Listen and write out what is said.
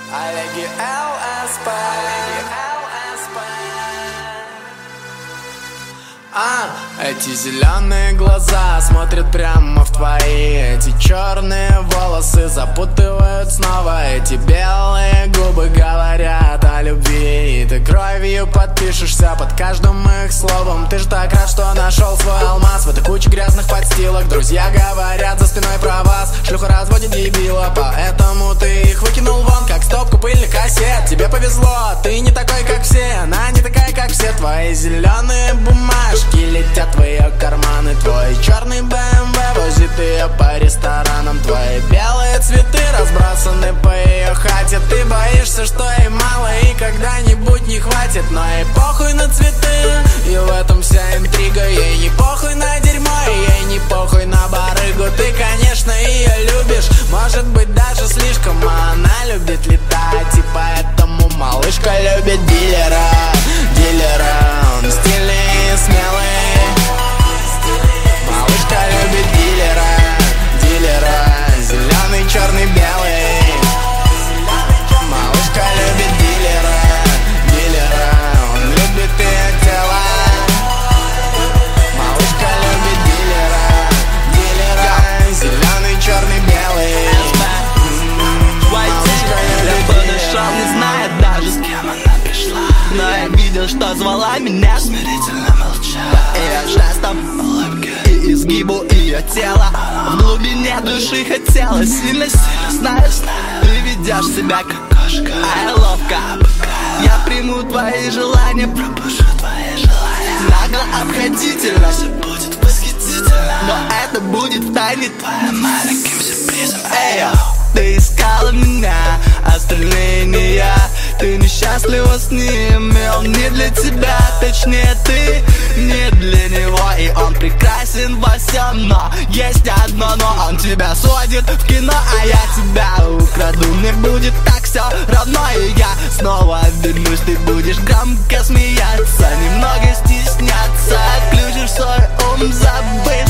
Олеги ЛСП. Эти зеленые глаза смотрят прямо в твои. Эти черные волосы запутывают снова. Эти белые губы говорят о любви. И ты кровью подпишешься под каждым их словом. Ты же так рад, что нашел свой алмаз в этой куче грязных подстилок. Друзья говорят за спиной про вас, шлюха разводит дебила, поэтому ты их выкинул вон, как стопку пыльных кассет. Тебе повезло, ты не такой, как все. Она не такая, как все. Твои зеленые бумажки летят в ее карманы. Твой черный БМВ возит ее по ресторанам. Твои белые цветы разбросаны по ее хате. Ты боишься, что ей мало и когда-нибудь не хватит. Но ей похуй на цветы, и в этом вся интрига. Ей не похуй на дерьмо, и ей не похуй на барыгу. Ты, конечно, ее любишь, может быть, даже слишком. А она любит летать, и поэтому малышка любит дилера. Дилера, он стильный и смелый. Малышка любит дилера. Дилера, зеленый, черный, белый. Малышка любит дилера. Дилера, он любит ее тело. Малышка любит дилера. Дилера, зеленый, черный, белый. Малышка любит дилера. Не знает даже, с кем она пришла, но я видел, что звала меня. Смирительно молчала. Ее жестом, улыбкой и изгибу ее тела. В глубине души хотелось сильно-сильно, знаешь. Ты ведешь себя как кошка, а я ловко обыграю. Я приму твои желания, пропущу твои желания. Нагло, обходительно, все будет восхитительно, но это будет в тайне твоим маленьким сюрпризом. Эй, ты искала меня, остальные не я. Ты несчастлива с ним, и он не для тебя. Точнее, ты не для него, и он прекрасен во всем. Но есть одно но, он тебя сводит в кино, а я тебя украду. Мне будет так все равно, и я снова вернусь. Ты будешь громко смеяться, немного стесняться. Отключишь свой ум, забыть